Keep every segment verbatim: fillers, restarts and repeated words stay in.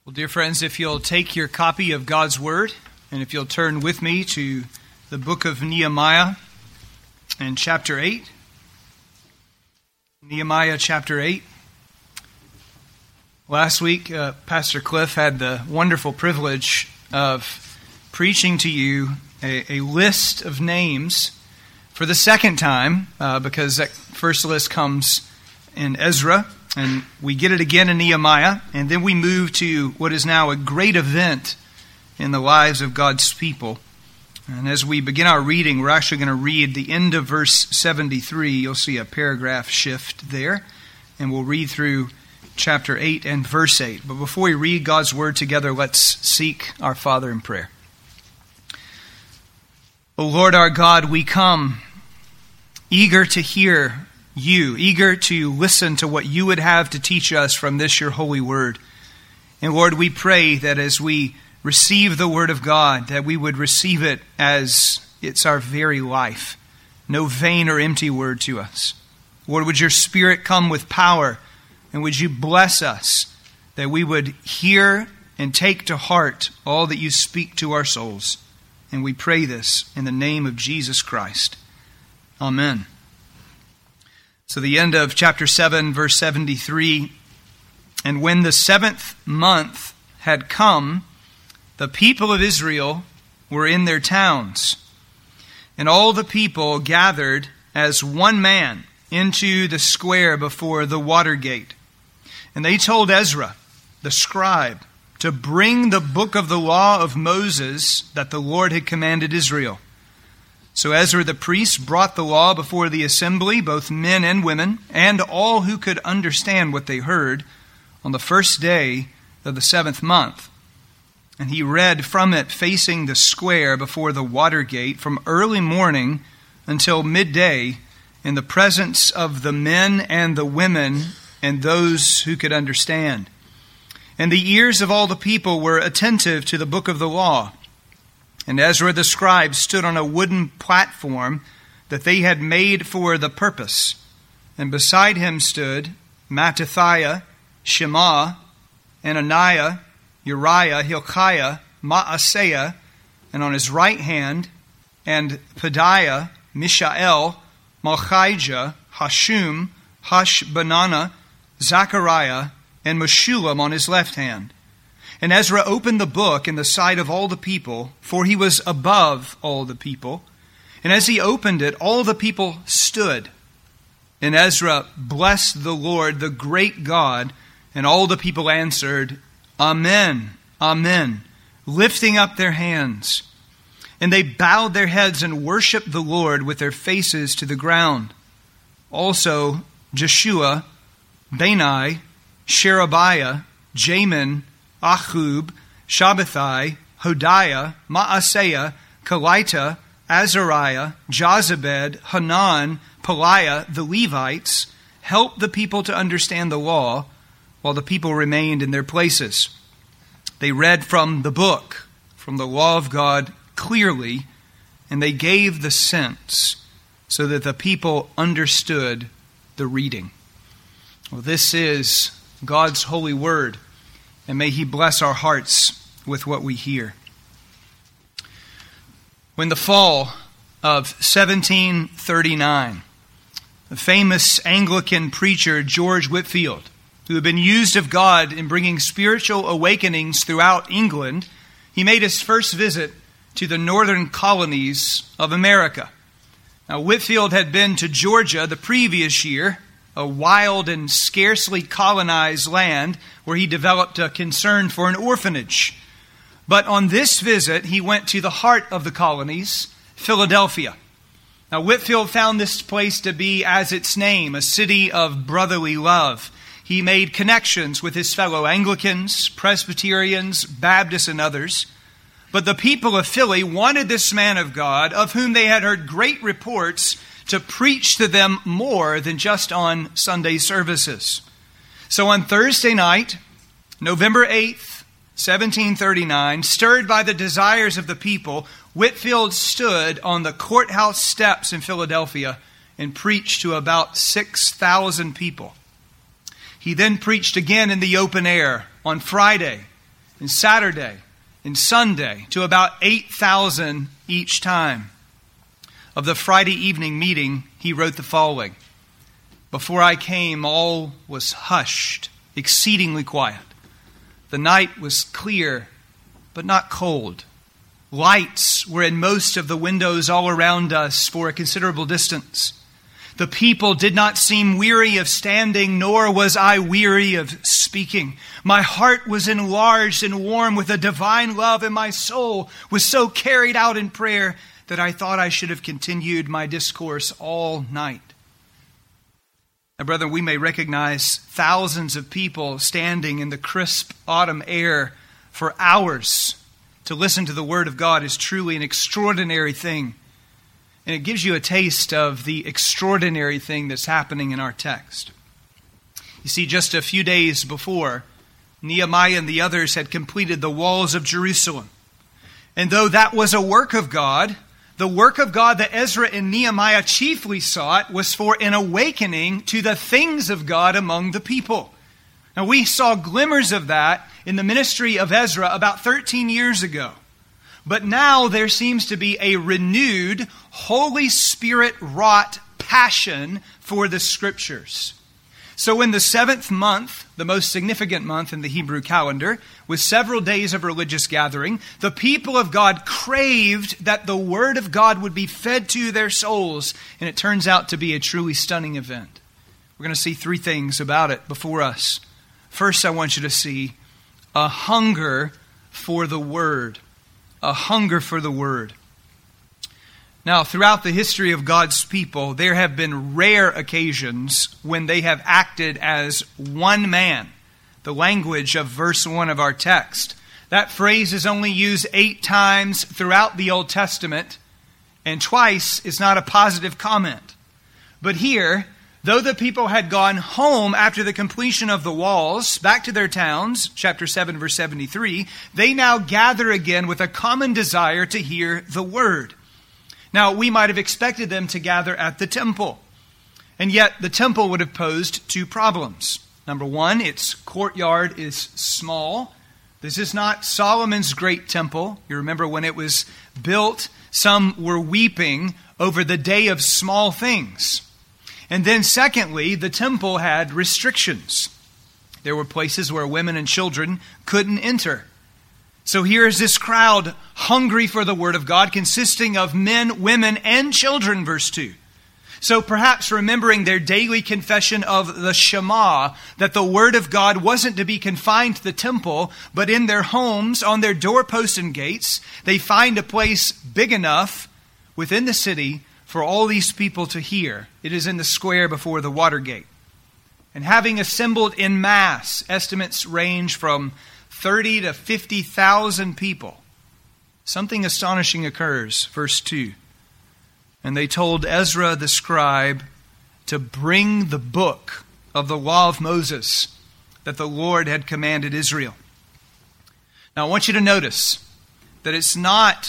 Well, dear friends, if you'll take your copy of God's Word, and if you'll turn with me to the book of Nehemiah and chapter eight. Nehemiah chapter eight. Last week, uh, Pastor Cliff had the wonderful privilege of preaching to you a, a list of names for the second time, uh, because that first list comes in Ezra, and we get it again in Nehemiah, and then we move to what is now a great event in the lives of God's people. And as we begin our reading, we're actually going to read the end of verse seventy-three. You'll see a paragraph shift there, and we'll read through chapter eight and verse eight. But before we read God's Word together, let's seek our Father in prayer. O Lord our God, we come eager to hear you, eager to listen to what you would have to teach us from this your holy word. And Lord, we pray that as we receive the word of God, that we would receive it as it's our very life. No vain or empty word to us. Lord, would your Spirit come with power, and would you bless us that we would hear and take to heart all that you speak to our souls. And we pray this in the name of Jesus Christ. Amen. So the end of chapter seven, verse seventy-three, and when the seventh month had come, the people of Israel were in their towns, and all the people gathered as one man into the square before the water gate. And they told Ezra, the scribe, to bring the book of the law of Moses that the Lord had commanded Israel. So Ezra the priest brought the law before the assembly, both men and women, and all who could understand what they heard, on the first day of the seventh month. And he read from it facing the square before the water gate from early morning until midday in the presence of the men and the women and those who could understand. And the ears of all the people were attentive to the book of the law. And Ezra the scribe stood on a wooden platform that they had made for the purpose. And beside him stood Mattithiah, Shema, Ananiah, Uriah, Hilkiah, Maaseiah, and on his right hand, and Pedaiah, Mishael, Malchijah, Hashum, Hashbanana, Zechariah, and Meshullam on his left hand. And Ezra opened the book in the sight of all the people, for he was above all the people. And as he opened it, all the people stood. And Ezra blessed the Lord, the great God, and all the people answered, Amen, Amen, lifting up their hands. And they bowed their heads and worshiped the Lord with their faces to the ground. Also Jeshua, Bani, Sherebiah, Jamin, Achub, Shabbathai, Hodiah, Maaseiah, Kelita, Azariah, Jozabed, Hanan, Peliah, the Levites, helped the people to understand the law, while the people remained in their places. They read from the book, from the law of God, clearly, and they gave the sense so that the people understood the reading. Well, this is God's holy word, and may He bless our hearts with what we hear. When the fall of seventeen thirty-nine, the famous Anglican preacher George Whitefield, who had been used of God in bringing spiritual awakenings throughout England, he made his first visit to the northern colonies of America. Now, Whitefield had been to Georgia the previous year, a wild and scarcely colonized land where he developed a concern for an orphanage. But on this visit, he went to the heart of the colonies, Philadelphia. Now, Whitefield found this place to be, as its name, a city of brotherly love. He made connections with his fellow Anglicans, Presbyterians, Baptists, and others. But the people of Philly wanted this man of God, of whom they had heard great reports, to preach to them more than just on Sunday services. So on Thursday night, November eighth, seventeen thirty-nine, stirred by the desires of the people, Whitefield stood on the courthouse steps in Philadelphia and preached to about six thousand people. He then preached again in the open air on Friday, and Saturday and Sunday to about eight thousand each time. Of the Friday evening meeting, he wrote the following: "Before I came, all was hushed, exceedingly quiet. The night was clear, but not cold. Lights were in most of the windows all around us for a considerable distance. The people did not seem weary of standing, nor was I weary of speaking. My heart was enlarged and warm with a divine love, and my soul was so carried out in prayer that I thought I should have continued my discourse all night." Now, brethren, we may recognize thousands of people standing in the crisp autumn air for hours to listen to the Word of God is truly an extraordinary thing. And it gives you a taste of the extraordinary thing that's happening in our text. You see, just a few days before, Nehemiah and the others had completed the walls of Jerusalem. And though that was a work of God, the work of God that Ezra and Nehemiah chiefly sought was for an awakening to the things of God among the people. Now, we saw glimmers of that in the ministry of Ezra about thirteen years ago. But now there seems to be a renewed, Holy Spirit-wrought passion for the Scriptures. So in the seventh month, the most significant month in the Hebrew calendar, with several days of religious gathering, the people of God craved that the Word of God would be fed to their souls, and it turns out to be a truly stunning event. We're going to see three things about it before us. First, I want you to see a hunger for the Word. A hunger for the Word. Now, throughout the history of God's people, there have been rare occasions when they have acted as one man. The language of verse one of our text. That phrase is only used eight times throughout the Old Testament, and twice is not a positive comment. But here, though the people had gone home after the completion of the walls, back to their towns, chapter seven, verse seventy-three, they now gather again with a common desire to hear the Word. Now, we might have expected them to gather at the temple. And yet, the temple would have posed two problems. Number one, its courtyard is small. This is not Solomon's great temple. You remember when it was built, some were weeping over the day of small things. And then secondly, the temple had restrictions. There were places where women and children couldn't enter. So here is this crowd hungry for the Word of God, consisting of men, women, and children, verse two. So perhaps remembering their daily confession of the Shema, that the Word of God wasn't to be confined to the temple, but in their homes, on their doorposts and gates, they find a place big enough within the city for all these people to hear. It is in the square before the water gate. And having assembled in mass, estimates range from thirty to fifty thousand people, something astonishing occurs. Verse two. And they told Ezra the scribe to bring the book of the law of Moses that the Lord had commanded Israel. Now I want you to notice that it's not,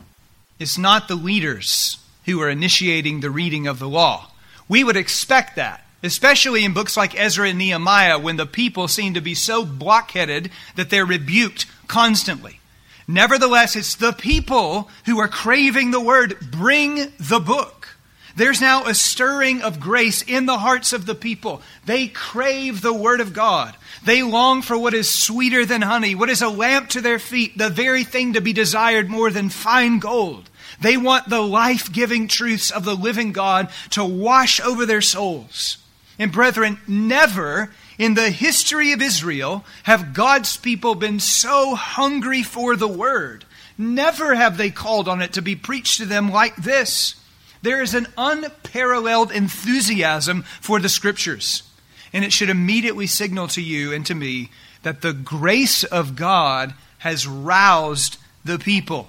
it's not the leaders who are initiating the reading of the law. We would expect that, especially in books like Ezra and Nehemiah, when the people seem to be so blockheaded that they're rebuked constantly. Nevertheless, it's the people who are craving the Word. Bring the book. There's now a stirring of grace in the hearts of the people. They crave the Word of God. They long for what is sweeter than honey, what is a lamp to their feet, the very thing to be desired more than fine gold. They want the life-giving truths of the living God to wash over their souls. And brethren, never in the history of Israel have God's people been so hungry for the Word. Never have they called on it to be preached to them like this. There is an unparalleled enthusiasm for the Scriptures. And it should immediately signal to you and to me that the grace of God has roused the people.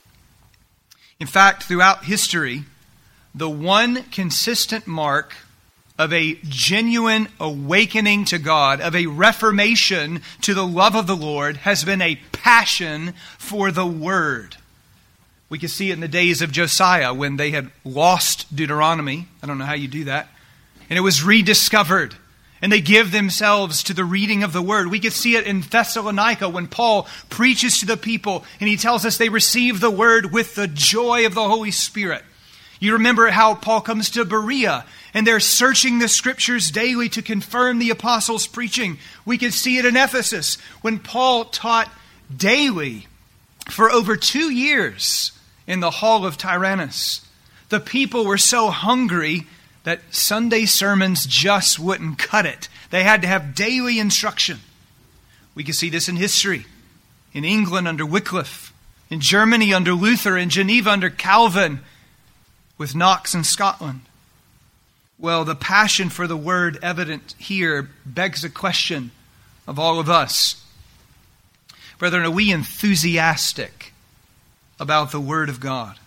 In fact, throughout history, the one consistent mark of a genuine awakening to God, of a reformation to the love of the Lord, has been a passion for the Word. We can see it in the days of Josiah when they had lost Deuteronomy. I don't know how you do that. And it was rediscovered. And they give themselves to the reading of the word. We could see it in Thessalonica when Paul preaches to the people and he tells us they receive the word with the joy of the Holy Spirit. You remember how Paul comes to Berea and they're searching the scriptures daily to confirm the apostles' preaching. We could see it in Ephesus when Paul taught daily for over two years in the hall of Tyrannus. The people were so hungry that Sunday sermons just wouldn't cut it. They had to have daily instruction. We can see this in history. In England under Wycliffe, in Germany under Luther, in Geneva under Calvin, with Knox in Scotland. Well, the passion for the word evident here begs a question of all of us. Brethren, are we enthusiastic about the word of God?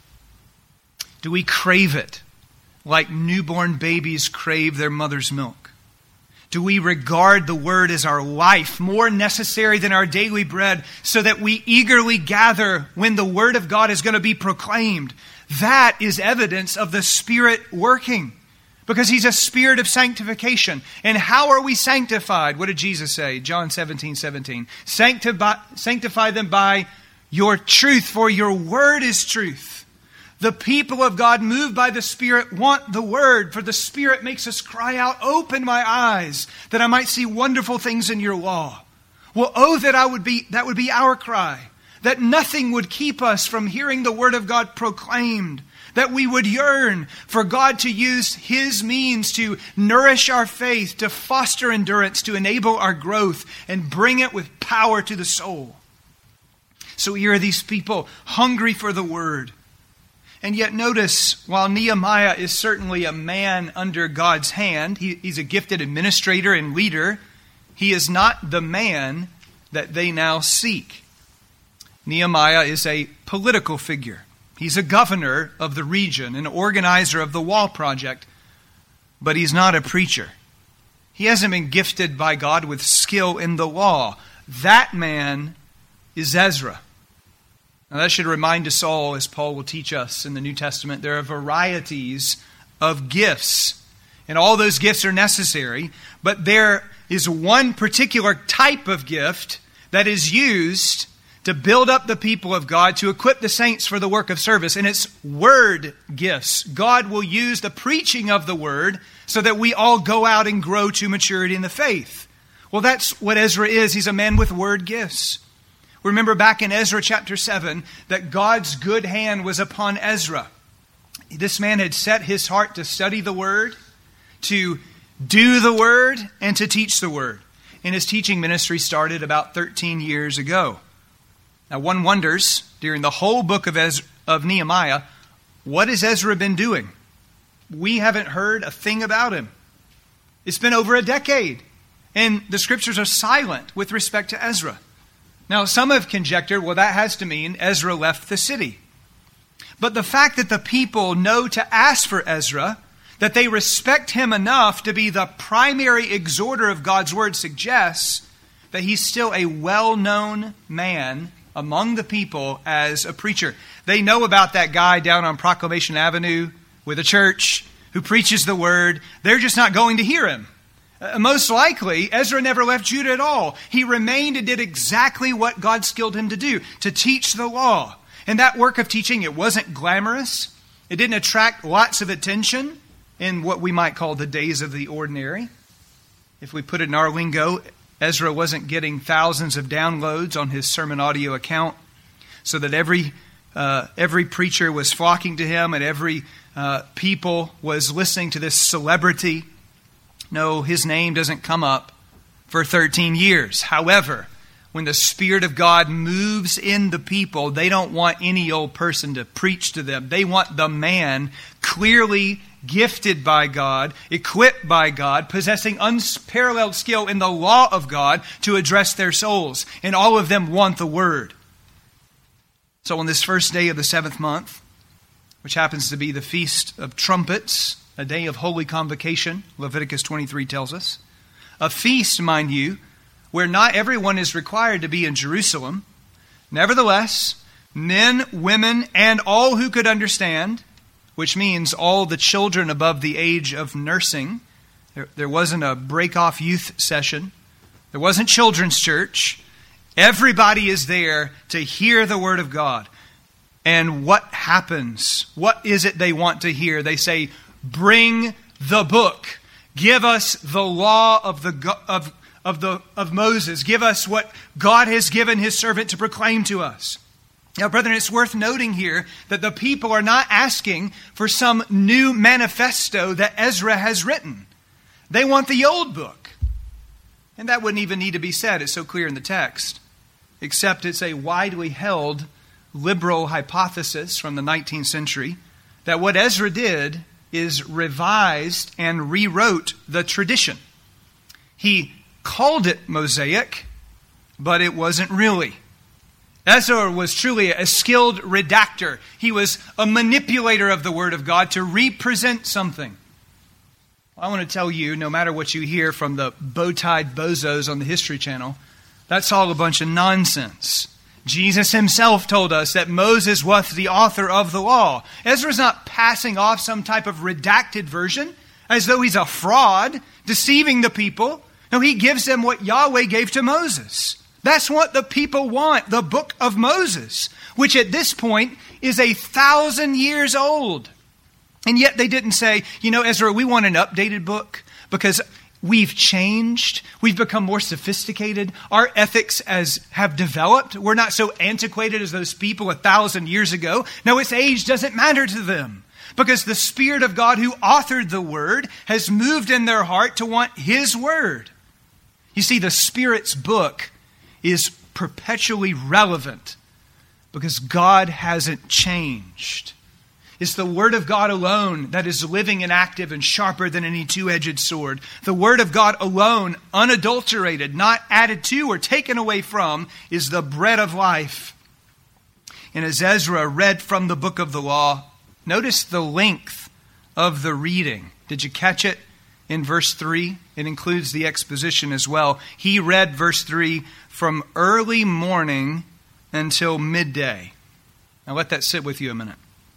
Do we crave it like newborn babies crave their mother's milk? Do we regard the word as our life, more necessary than our daily bread, so that we eagerly gather when the word of God is going to be proclaimed? That is evidence of the Spirit working, because He's a spirit of sanctification. And how are we sanctified? What did Jesus say? John seventeen seventeen. Sanctify, sanctify them by your truth, for your word is truth. The people of God, moved by the Spirit, want the word, for the Spirit makes us cry out, open my eyes, that I might see wonderful things in your law. Well, oh, that I would be, that would be our cry. That nothing would keep us from hearing the word of God proclaimed. That we would yearn for God to use His means to nourish our faith, to foster endurance, to enable our growth, and bring it with power to the soul. So here are these people hungry for the word. And yet notice, while Nehemiah is certainly a man under God's hand, he, he's a gifted administrator and leader, he is not the man that they now seek. Nehemiah is a political figure. He's a governor of the region, an organizer of the wall project, but he's not a preacher. He hasn't been gifted by God with skill in the law. That man is Ezra. Now that should remind us all, as Paul will teach us in the New Testament, there are varieties of gifts. And all those gifts are necessary, but there is one particular type of gift that is used to build up the people of God, to equip the saints for the work of service. And it's word gifts. God will use the preaching of the word so that we all go out and grow to maturity in the faith. Well, that's what Ezra is. He's a man with word gifts. Remember back in Ezra chapter seven that God's good hand was upon Ezra. This man had set his heart to study the word, to do the word, and to teach the word. And his teaching ministry started about thirteen years ago. Now one wonders, during the whole book of, Ezra, of Nehemiah, what has Ezra been doing? We haven't heard a thing about him. It's been over a decade, and the scriptures are silent with respect to Ezra. Now some have conjectured, well, that has to mean Ezra left the city. But the fact that the people know to ask for Ezra, that they respect him enough to be the primary exhorter of God's word, suggests that he's still a well-known man among the people as a preacher. They know about that guy down on Proclamation Avenue with a church who preaches the word. They're just not going to hear him. Uh, most likely, Ezra never left Judah at all. He remained and did exactly what God skilled him to do, to teach the law. And that work of teaching, it wasn't glamorous. It didn't attract lots of attention in what we might call the days of the ordinary. If we put it in our lingo, Ezra wasn't getting thousands of downloads on his sermon audio account so that every uh, every preacher was flocking to him and every uh, people was listening to this celebrity. No, his name doesn't come up for thirteen years. However, when the Spirit of God moves in the people, they don't want any old person to preach to them. They want the man clearly gifted by God, equipped by God, possessing unparalleled skill in the law of God to address their souls. And all of them want the word. So on this first day of the seventh month, which happens to be the Feast of Trumpets, a day of holy convocation, Leviticus twenty-three tells us, a feast, mind you, where not everyone is required to be in Jerusalem. Nevertheless, men, women, and all who could understand, which means all the children above the age of nursing, There, there wasn't a break-off youth session. There wasn't children's church. Everybody is there to hear the word of God. And what happens? What is it they want to hear? They say, bring the book. Give us the law of the of of the of Moses. Give us what God has given his servant to proclaim to us. Now, brethren, it's worth noting here that the people are not asking for some new manifesto that Ezra has written. They want the old book. And that wouldn't even need to be said. It's so clear in the text. Except it's a widely held liberal hypothesis from the nineteenth century that what Ezra did is revised and rewrote the tradition. He called it Mosaic, but it wasn't really. Ezra was truly a skilled redactor. He was a manipulator of the Word of God to represent something. Well, I want to tell you, no matter what you hear from the bow-tied bozos on the History Channel, that's all a bunch of nonsense. Jesus himself told us that Moses was the author of the law. Ezra's not passing off some type of redacted version as though he's a fraud, deceiving the people. No, he gives them what Yahweh gave to Moses. That's what the people want, the book of Moses, which at this point is a thousand years old. And yet they didn't say, you know, Ezra, we want an updated book because we've changed. We've become more sophisticated. Our ethics as have developed. We're not so antiquated as those people a thousand years ago. No, its age doesn't matter to them because the Spirit of God who authored the Word has moved in their heart to want His Word. You see, the Spirit's book is perpetually relevant because God hasn't changed. It's the Word of God alone that is living and active and sharper than any two-edged sword. The Word of God alone, unadulterated, not added to or taken away from, is the bread of life. And as Ezra read from the book of the law, notice the length of the reading. Did you catch it in verse three? It includes the exposition as well. He read verse three from early morning until midday. Now let that sit with you a minute.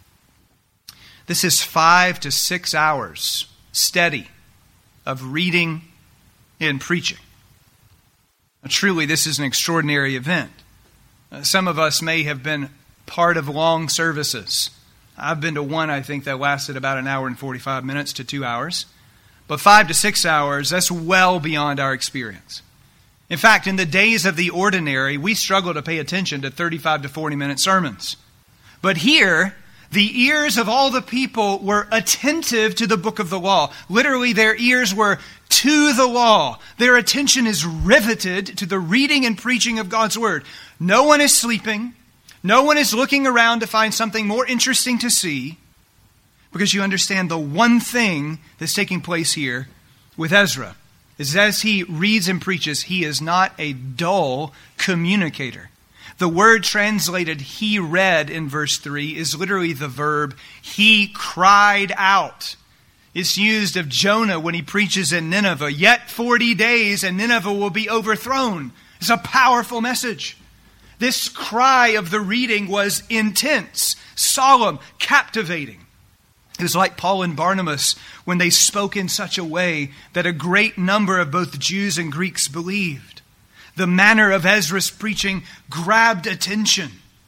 This is five to six hours steady of reading and preaching. Now, truly, this is an extraordinary event. Uh, some of us may have been part of long services. I've been to one, I think, that lasted about an hour and forty-five minutes to two hours. But five to six hours, that's well beyond our experience. In fact, in the days of the ordinary, we struggle to pay attention to thirty-five to forty minute sermons. But here, the ears of all the people were attentive to the book of the law. Literally, their ears were to the law. Their attention is riveted to the reading and preaching of God's Word. No one is sleeping. No one is looking around to find something more interesting to see, because you understand the one thing that's taking place here with Ezra is as he reads and preaches, he is not a dull communicator. The word translated he read in verse three is literally the verb he cried out. It's used of Jonah when he preaches in Nineveh. Yet forty days and Nineveh will be overthrown. It's a powerful message. This cry of the reading was intense, solemn, captivating. It was like Paul and Barnabas when they spoke in such a way that a great number of both Jews and Greeks believed. The manner of Ezra's preaching grabbed attention.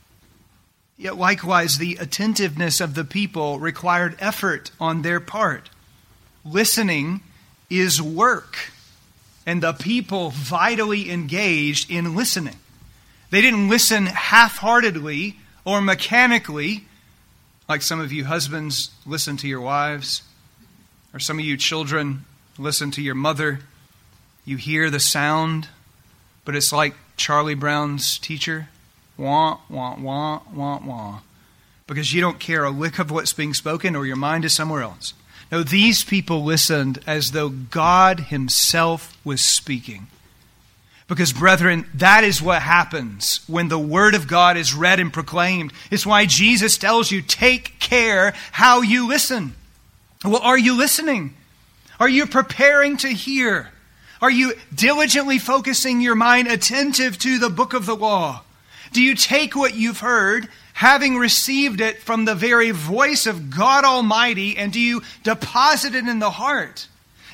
Yet likewise, the attentiveness of the people required effort on their part. Listening is work, and the people vitally engaged in listening. They didn't listen half-heartedly or mechanically, like some of you husbands listen to your wives, or some of you children listen to your mother. You hear the sound, but it's like Charlie Brown's teacher. Wah, wah, wah, wah, wah. Because you don't care a lick of what's being spoken or your mind is somewhere else. No, these people listened as though God Himself was speaking. Because, brethren, that is what happens when the Word of God is read and proclaimed. It's why Jesus tells you, take care how you listen. Well, are you listening? Are you preparing to hear? Are you diligently focusing your mind attentive to the book of the law? Do you take what you've heard, having received it from the very voice of God Almighty, and do you deposit it in the heart?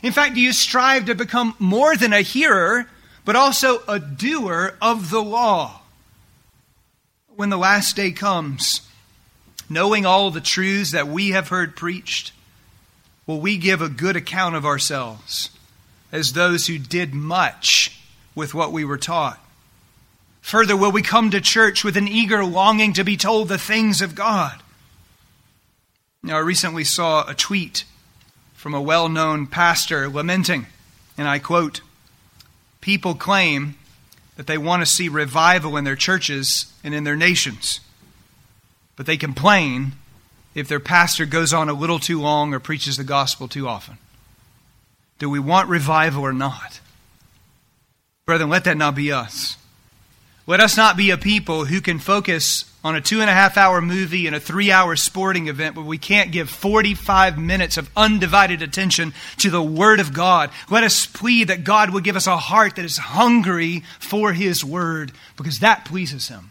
In fact, do you strive to become more than a hearer, but also a doer of the law? When the last day comes, knowing all the truths that we have heard preached, will we give a good account of ourselves as those who did much with what we were taught? Further, will we come to church with an eager longing to be told the things of God? Now, I recently saw a tweet from a well-known pastor lamenting, and I quote, "People claim that they want to see revival in their churches and in their nations, but they complain if their pastor goes on a little too long or preaches the gospel too often. Do we want revival or not? Brethren, let that not be us. Let us not be a people who can focus on a two and a half hour movie and a three hour sporting event, but we can't give forty-five minutes of undivided attention to the Word of God. Let us plead that God would give us a heart that is hungry for His Word, because that pleases Him.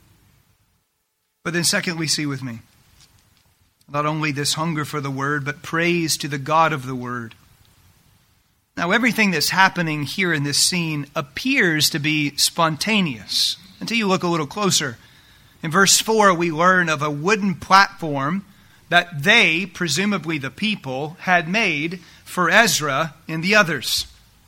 But then secondly, see with me, not only this hunger for the Word, but praise to the God of the Word. Now, everything that's happening here in this scene appears to be spontaneous until you look a little closer. In verse four, we learn of a wooden platform that they, presumably the people, had made for Ezra and the others.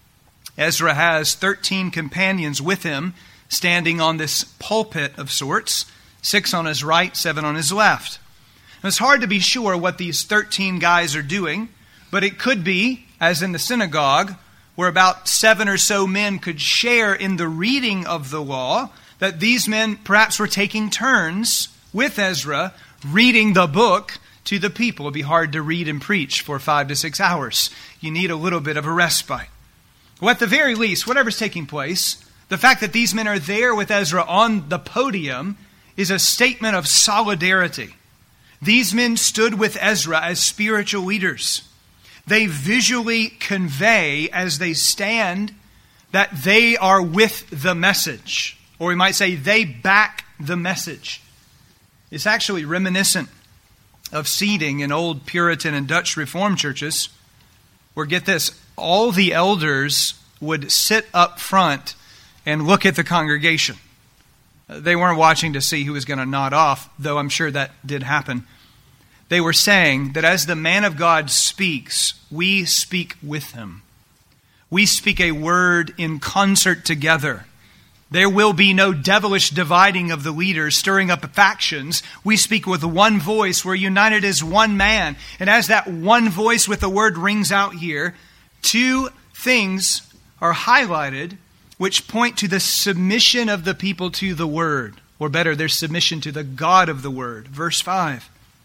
Ezra has thirteen companions with him standing on this pulpit of sorts, six on his right, seven on his left. And it's hard to be sure what these thirteen guys are doing, but it could be, as in the synagogue, where about seven or so men could share in the reading of the law, that these men perhaps were taking turns with Ezra, reading the book to the people. It would be hard to read and preach for five to six hours. You need a little bit of a respite. Well, at the very least, whatever's taking place, the fact that these men are there with Ezra on the podium is a statement of solidarity. These men stood with Ezra as spiritual leaders. They visually convey as they stand that they are with the message. Or we might say they back the message. It's actually reminiscent of seating in old Puritan and Dutch Reformed churches, where, get this, all the elders would sit up front and look at the congregation. They weren't watching to see who was going to nod off, though I'm sure that did happen. They were saying that as the man of God speaks, we speak with him. We speak a word in concert together. There will be no devilish dividing of the leaders, stirring up factions. We speak with one voice. We're united as one man. And as that one voice with the word rings out here, two things are highlighted which point to the submission of the people to the word. Or better, their submission to the God of the word. Verse five.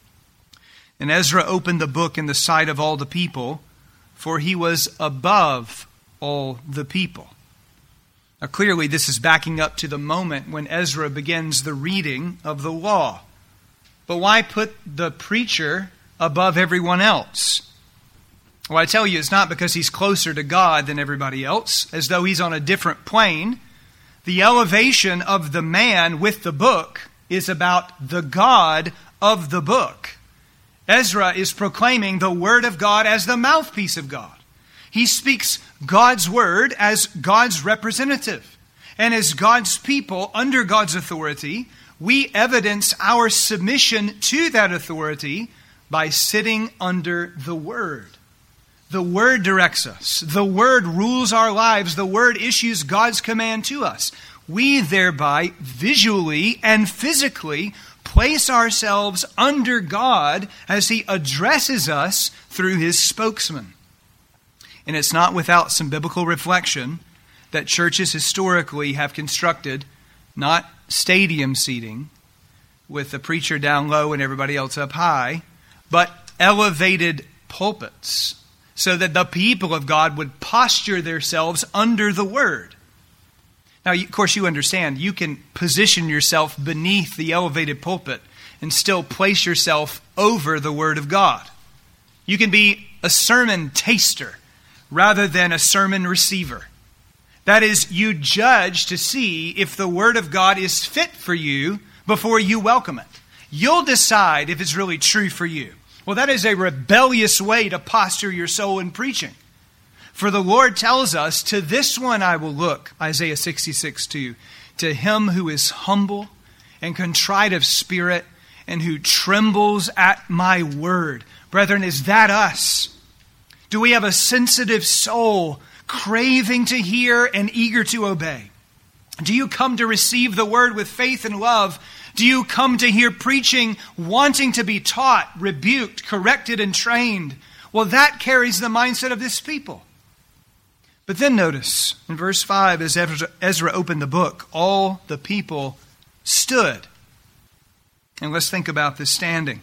And Ezra opened the book in the sight of all the people, for he was above all the people. Now, clearly, this is backing up to the moment when Ezra begins the reading of the law. But why put the preacher above everyone else? Well, I tell you, it's not because he's closer to God than everybody else, as though he's on a different plane. The elevation of the man with the book is about the God of the book. Ezra is proclaiming the Word of God as the mouthpiece of God. He speaks God's Word as God's representative. And as God's people under God's authority, we evidence our submission to that authority by sitting under the Word. The Word directs us. The Word rules our lives. The Word issues God's command to us. We thereby visually and physically place ourselves under God as He addresses us through His spokesman. And it's not without some biblical reflection that churches historically have constructed not stadium seating with the preacher down low and everybody else up high, but elevated pulpits so that the people of God would posture themselves under the Word. Now, of course, you understand, you can position yourself beneath the elevated pulpit and still place yourself over the Word of God. You can be a sermon taster rather than a sermon receiver. That is, you judge to see if the Word of God is fit for you before you welcome it. You'll decide if it's really true for you. Well, that is a rebellious way to posture your soul in preaching. For the Lord tells us, to this one I will look, Isaiah sixty-six two, to him who is humble and contrite of spirit and who trembles at my word. Brethren, is that us? Do we have a sensitive soul craving to hear and eager to obey? Do you come to receive the word with faith and love? Do you come to hear preaching, wanting to be taught, rebuked, corrected, and trained? Well, that carries the mindset of this people. But then notice, in verse five, as Ezra opened the book, all the people stood. And let's think about this standing.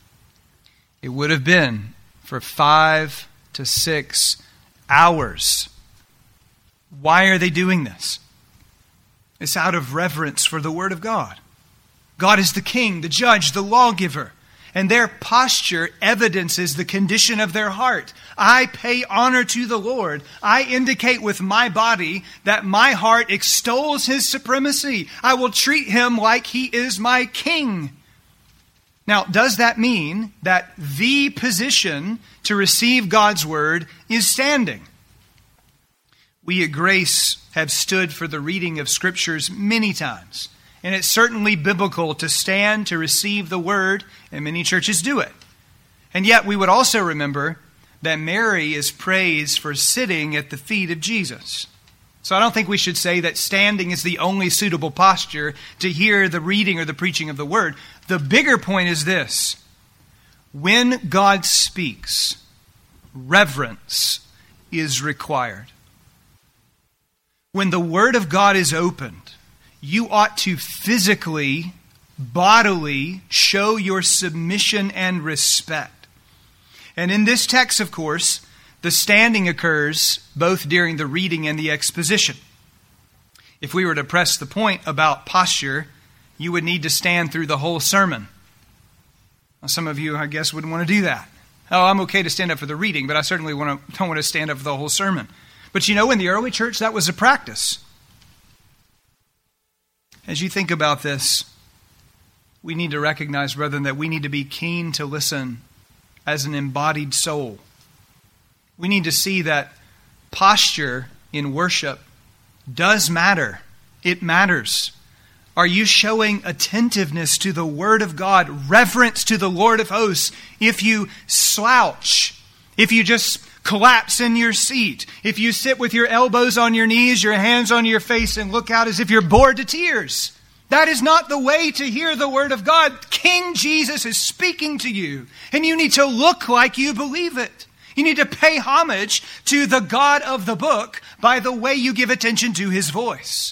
It would have been for five to six hours. Why are they doing this? It's out of reverence for the Word of God. God is the king, the judge, the lawgiver. And their posture evidences the condition of their heart. I pay honor to the Lord. I indicate with my body that my heart extols His supremacy. I will treat Him like He is my king. Now, does that mean that the position to receive God's word is standing? We at Grace have stood for the reading of Scriptures many times. And it's certainly biblical to stand to receive the word, and many churches do it. And yet we would also remember that Mary is praised for sitting at the feet of Jesus. So I don't think we should say that standing is the only suitable posture to hear the reading or the preaching of the word. The bigger point is this: when God speaks, reverence is required. When the word of God is opened, you ought to physically, bodily show your submission and respect. And in this text, of course, the standing occurs both during the reading and the exposition. If we were to press the point about posture, you would need to stand through the whole sermon. Now, some of you, I guess, wouldn't want to do that. Oh, I'm okay to stand up for the reading, but I certainly want to, don't want to stand up for the whole sermon. But you know, in the early church, that was a practice. As you think about this, we need to recognize, brethren, that we need to be keen to listen as an embodied soul. We need to see that posture in worship does matter. It matters. Are you showing attentiveness to the Word of God, reverence to the Lord of hosts? If you slouch, if you just collapse in your seat, if you sit with your elbows on your knees, your hands on your face, and look out as if you're bored to tears, that is not the way to hear the Word of God. King Jesus is speaking to you, and you need to look like you believe it. You need to pay homage to the God of the book by the way you give attention to His voice.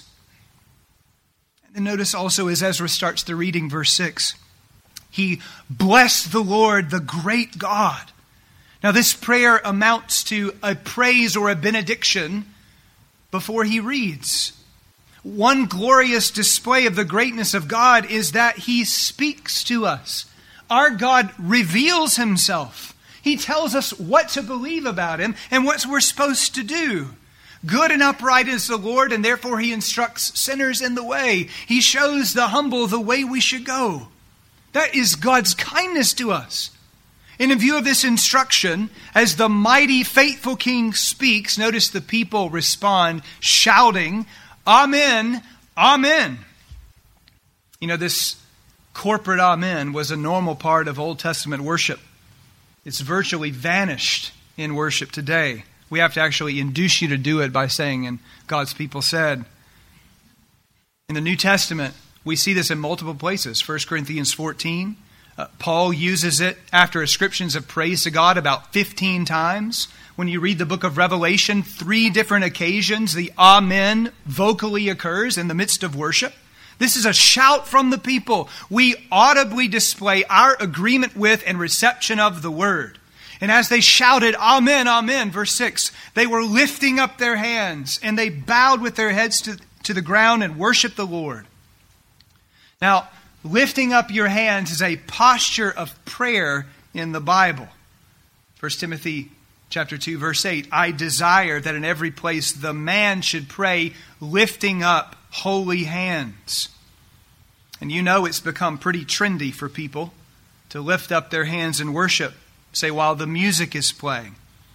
And notice also as Ezra starts the reading, verse six, he blessed the Lord, the great God. Now this prayer amounts to a praise or a benediction before he reads. One glorious display of the greatness of God is that He speaks to us. Our God reveals Himself. He tells us what to believe about Him and what we're supposed to do. Good and upright is the Lord, and therefore He instructs sinners in the way. He shows the humble the way we should go. That is God's kindness to us. And in view of this instruction, as the mighty, faithful King speaks, notice the people respond, shouting, Amen, Amen. You know, this corporate Amen was a normal part of Old Testament worship. It's virtually vanished in worship today. We have to actually induce you to do it by saying, and God's people said. In the New Testament, we see this in multiple places. First Corinthians fourteen, uh, Paul uses it after ascriptions of praise to God about fifteen times. When you read the book of Revelation, three different occasions, the Amen vocally occurs in the midst of worship. This is a shout from the people. We audibly display our agreement with and reception of the word. And as they shouted, Amen, Amen, verse six, they were lifting up their hands and they bowed with their heads to, to the ground and worshiped the Lord. Now, lifting up your hands is a posture of prayer in the Bible. First Timothy chapter two, verse eight, I desire that in every place the man should pray lifting up holy hands. And you know it's become pretty trendy for people to lift up their hands in worship, say, while the music is playing.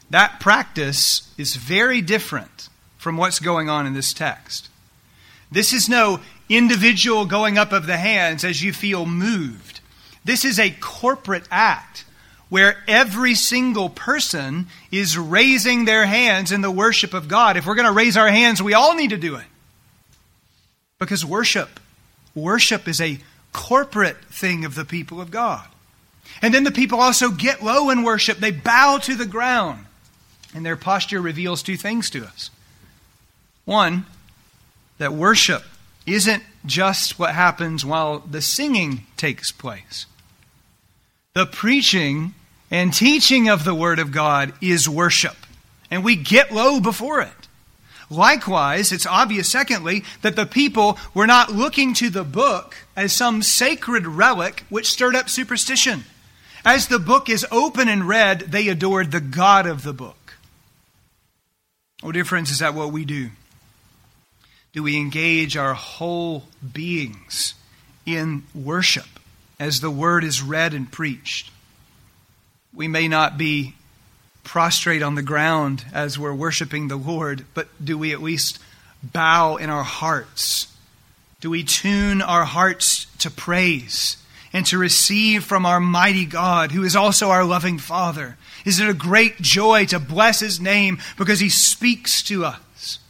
That practice is very different from what's going on in this text. This is no individual going up of the hands as you feel moved. This is a corporate act where every single person is raising their hands in the worship of God. If we're going to raise our hands, we all need to do it. Because worship, worship is a corporate thing of the people of God. And then the people also get low in worship. They bow to the ground. And their posture reveals two things to us. One, that worship isn't just what happens while the singing takes place. The preaching and teaching of the Word of God is worship. And we get low before it. Likewise, it's obvious, secondly, that the people were not looking to the book as some sacred relic which stirred up superstition. As the book is open and read, they adored the God of the book. Oh, dear friends, is that what we do? Do we engage our whole beings in worship as the Word is read and preached? We may not be prostrate on the ground as we're worshiping the Lord, but do we at least bow in our hearts? Do we tune our hearts to praise and to receive from our mighty God, who is also our loving Father? Is it a great joy to bless His name because He speaks to us?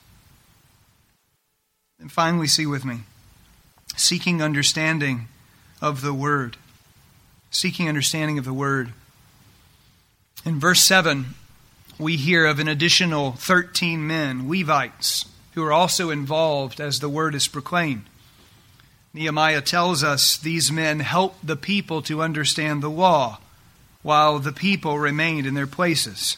And finally, see with me, seeking understanding of the Word. Seeking understanding of the Word. In verse seven, we hear of an additional thirteen men, Levites, who are also involved as the Word is proclaimed. Nehemiah tells us these men helped the people to understand the law while the people remained in their places.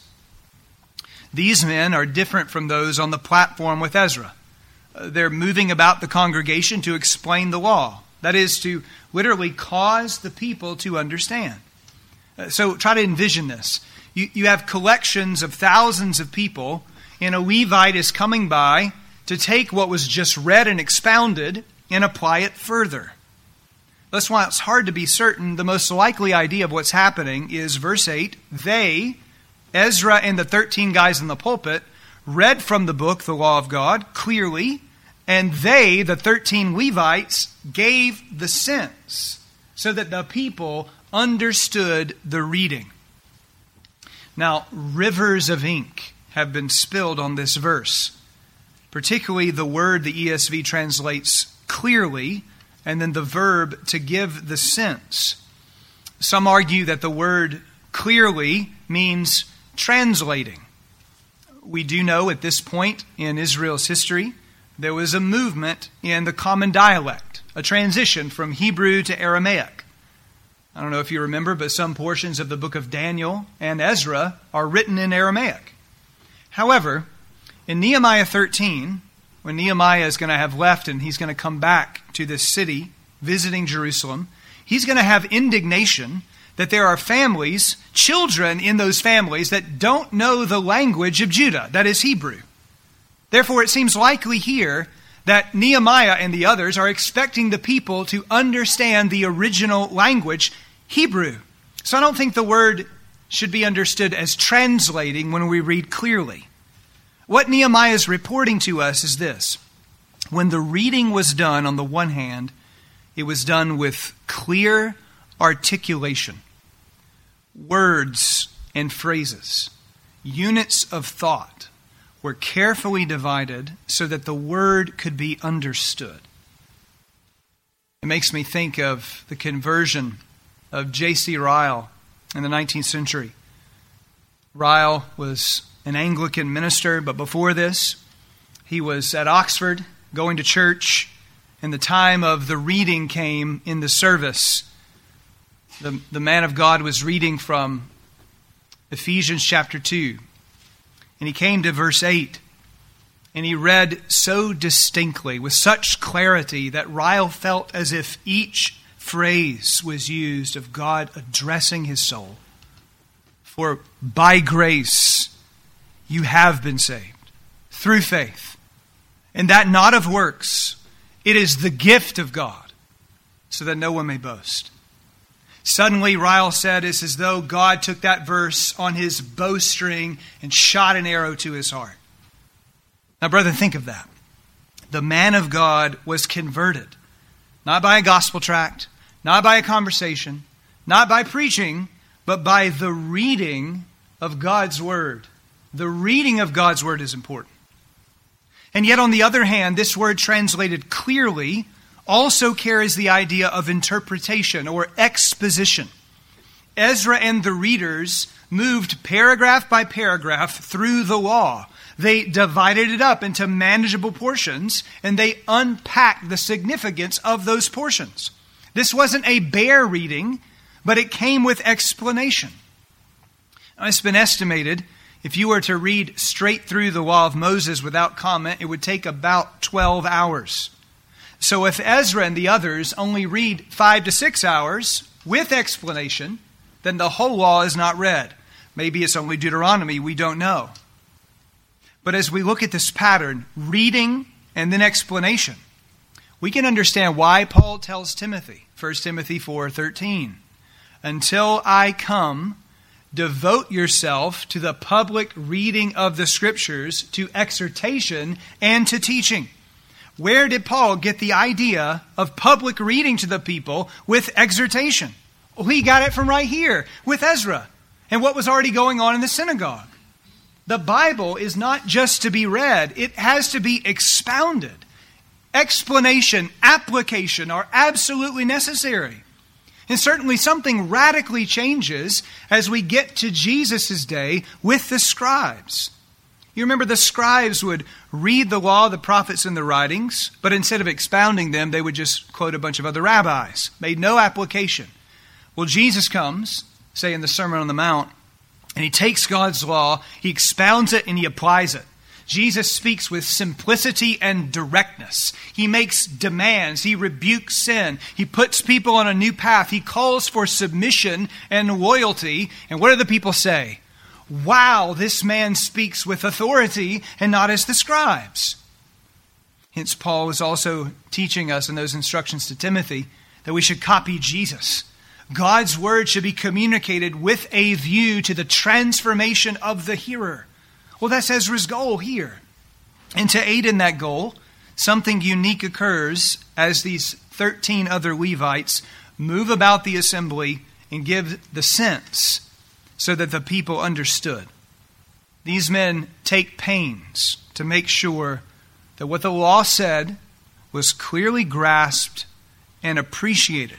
These men are different from those on the platform with Ezra. They're moving about the congregation to explain the law. That is, to literally cause the people to understand. So try to envision this. You, you have collections of thousands of people, and a Levite is coming by to take what was just read and expounded and apply it further. That's why it's hard to be certain. The most likely idea of what's happening is verse eight. They, Ezra and the thirteen guys in the pulpit, read from the book, the law of God, clearly, and they, the thirteen Levites, gave the sense so that the people understood the reading. Now, rivers of ink have been spilled on this verse, particularly the word the E S V translates clearly, and then the verb to give the sense. Some argue that the word clearly means translating. We do know at this point in Israel's history, there was a movement in the common dialect, a transition from Hebrew to Aramaic. I don't know if you remember, but some portions of the book of Daniel and Ezra are written in Aramaic. However, in Nehemiah thirteen, when Nehemiah is going to have left and he's going to come back to this city, visiting Jerusalem, he's going to have indignation that there are families, children in those families that don't know the language of Judah, that is Hebrew. Therefore, it seems likely here that Nehemiah and the others are expecting the people to understand the original language, Hebrew. So I don't think the word should be understood as translating when we read clearly. What Nehemiah is reporting to us is this. When the reading was done, on the one hand, it was done with clear articulation. Words and phrases, units of thought, were carefully divided so that the word could be understood. It makes me think of the conversion of J C Ryle in the nineteenth century. Ryle was an Anglican minister, but before this, he was at Oxford going to church, and the time of the reading came in the service. The, the man of God was reading from Ephesians chapter two. And he came to verse eight, and he read so distinctly, with such clarity, that Ryle felt as if each phrase was used of God addressing his soul. For by grace you have been saved, through faith, and that not of works. It is the gift of God, so that no one may boast. Suddenly, Ryle said, it's as though God took that verse on his bowstring and shot an arrow to his heart. Now, brother, think of that. The man of God was converted, not by a gospel tract, not by a conversation, not by preaching, but by the reading of God's word. The reading of God's word is important. And yet, on the other hand, this word translated clearly also carries the idea of interpretation or exposition. Ezra and the readers moved paragraph by paragraph through the law. They divided it up into manageable portions, and they unpacked the significance of those portions. This wasn't a bare reading, but it came with explanation. Now, it's been estimated, if you were to read straight through the law of Moses without comment, it would take about twelve hours. So if Ezra and the others only read five to six hours with explanation, then the whole law is not read. Maybe it's only Deuteronomy, we don't know. But as we look at this pattern, reading and then explanation, we can understand why Paul tells Timothy, First Timothy four thirteen, until I come, devote yourself to the public reading of the Scriptures, to exhortation and to teaching. Where did Paul get the idea of public reading to the people with exhortation? Well, he got it from right here with Ezra and what was already going on in the synagogue. The Bible is not just to be read, it has to be expounded. Explanation, application are absolutely necessary. And certainly something radically changes as we get to Jesus' day with the scribes. You remember the scribes would read the law, the prophets, and the writings, but instead of expounding them, they would just quote a bunch of other rabbis. Made no application. Well, Jesus comes, say in the Sermon on the Mount, and he takes God's law, he expounds it, and he applies it. Jesus speaks with simplicity and directness. He makes demands. He rebukes sin. He puts people on a new path. He calls for submission and loyalty. And what do the people say? Wow, this man speaks with authority and not as the scribes. Hence, Paul is also teaching us in those instructions to Timothy that we should copy Jesus. God's word should be communicated with a view to the transformation of the hearer. Well, that's Ezra's goal here. And to aid in that goal, something unique occurs as these thirteen other Levites move about the assembly and give the sense so that the people understood. These men take pains to make sure that what the law said was clearly grasped and appreciated.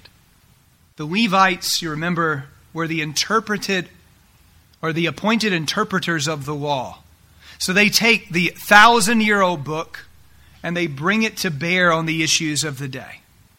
The Levites, you remember, were the interpreted or the appointed interpreters of the law. So they take the thousand-year-old book and they bring it to bear on the issues of the day.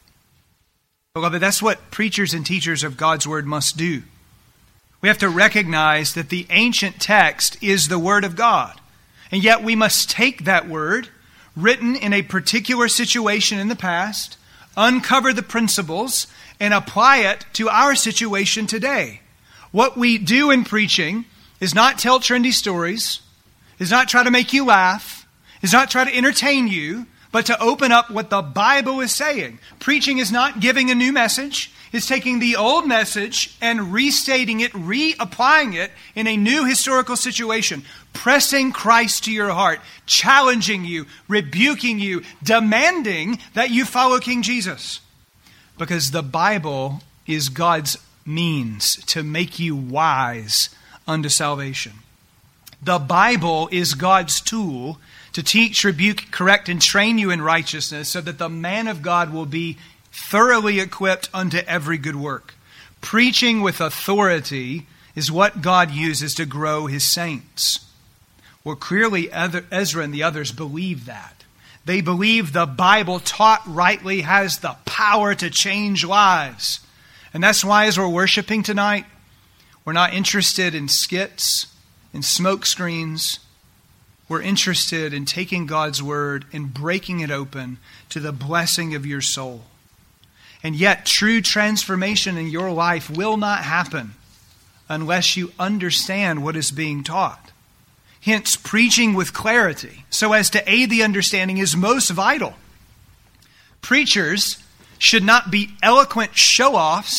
Beloved, that's what preachers and teachers of God's word must do. We have to recognize that the ancient text is the word of God. And yet we must take that word, written in a particular situation in the past, uncover the principles, and apply it to our situation today. What we do in preaching is not tell trendy stories, is not try to make you laugh, is not try to entertain you, but to open up what the Bible is saying. Preaching is not giving a new message. It's taking the old message and restating it, reapplying it in a new historical situation, pressing Christ to your heart, challenging you, rebuking you, demanding that you follow King Jesus. Because the Bible is God's means to make you wise unto salvation. The Bible is God's tool to teach, rebuke, correct, and train you in righteousness so that the man of God will be thoroughly equipped unto every good work. Preaching with authority is what God uses to grow his saints. Well, clearly Ezra and the others believe that. They believe the Bible taught rightly has the power to change lives. And that's why as we're worshiping tonight, we're not interested in skits, in smoke screens. We're interested in taking God's word and breaking it open to the blessing of your soul. And yet, true transformation in your life will not happen unless you understand what is being taught. Hence, preaching with clarity, so as to aid the understanding, is most vital. Preachers should not be eloquent show-offs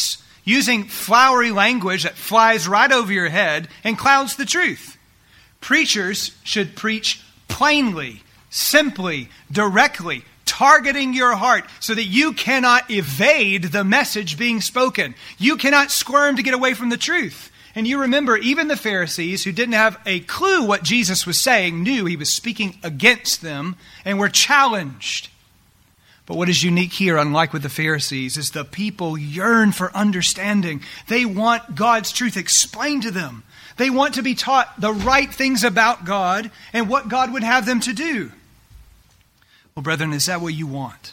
using flowery language that flies right over your head and clouds the truth. Preachers should preach plainly, simply, directly, targeting your heart so that you cannot evade the message being spoken. You cannot squirm to get away from the truth. And you remember, even the Pharisees, who didn't have a clue what Jesus was saying, knew he was speaking against them and were challenged. But what is unique here, unlike with the Pharisees, is the people yearn for understanding. They want God's truth explained to them. They want to be taught the right things about God and what God would have them to do. Well, brethren, is that what you want?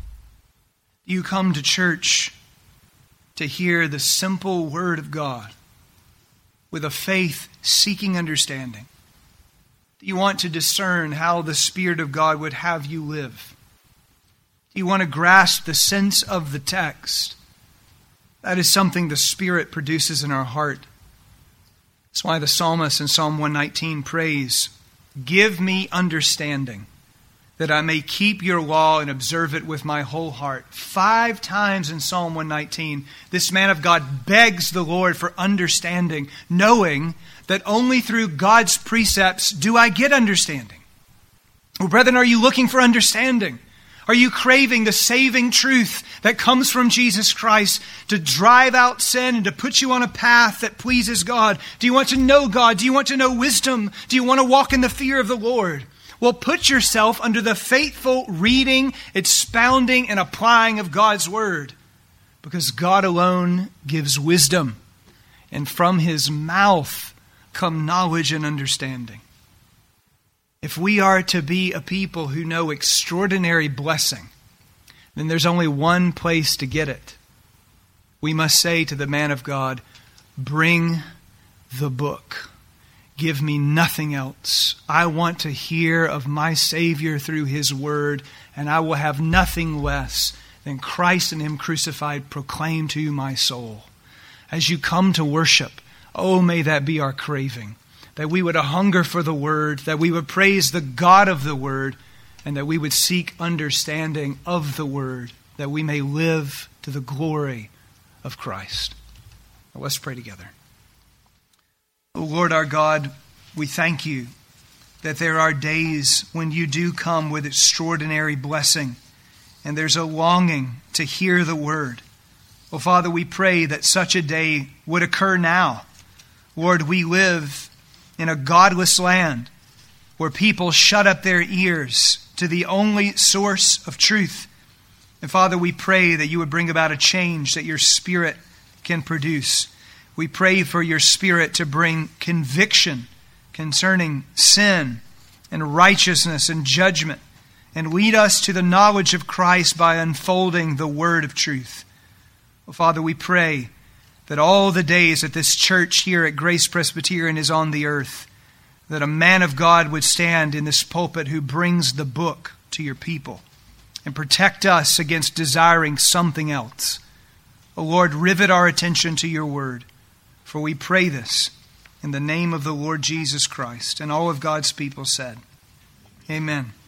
You come to church to hear the simple word of God with a faith seeking understanding. Do you want to discern how the Spirit of God would have you live? Do you want to grasp the sense of the text? That is something the Spirit produces in our heart. That's why the psalmist in Psalm one nineteen prays, "Give me understanding, that I may keep your law and observe it with my whole heart." Five times in Psalm one nineteen, this man of God begs the Lord for understanding, knowing that only through God's precepts do I get understanding. Well, brethren, are you looking for understanding? Are you craving the saving truth that comes from Jesus Christ to drive out sin and to put you on a path that pleases God? Do you want to know God? Do you want to know wisdom? Do you want to walk in the fear of the Lord? Well, put yourself under the faithful reading, expounding, and applying of God's Word, because God alone gives wisdom, and from His mouth come knowledge and understanding. If we are to be a people who know extraordinary blessing, then there's only one place to get it. We must say to the man of God, "Bring the book. Give me nothing else. I want to hear of my Savior through His Word, and I will have nothing less than Christ and Him crucified proclaimed to my soul." As you come to worship, oh, may that be our craving, that we would hunger for the Word, that we would praise the God of the Word, and that we would seek understanding of the Word, that we may live to the glory of Christ. Well, let's pray together. O Lord our God, we thank you that there are days when you do come with extraordinary blessing, and there's a longing to hear the Word. Oh, Father, we pray that such a day would occur now. Lord, we live in a godless land where people shut up their ears to the only source of truth. And Father, we pray that you would bring about a change that your Spirit can produce. We pray for your Spirit to bring conviction concerning sin and righteousness and judgment, and lead us to the knowledge of Christ by unfolding the word of truth. Well, Father, we pray that all the days that this church here at Grace Presbyterian is on the earth, that a man of God would stand in this pulpit who brings the book to your people and protect us against desiring something else. O Lord, rivet our attention to your word. For we pray this in the name of the Lord Jesus Christ. And all of God's people said, Amen.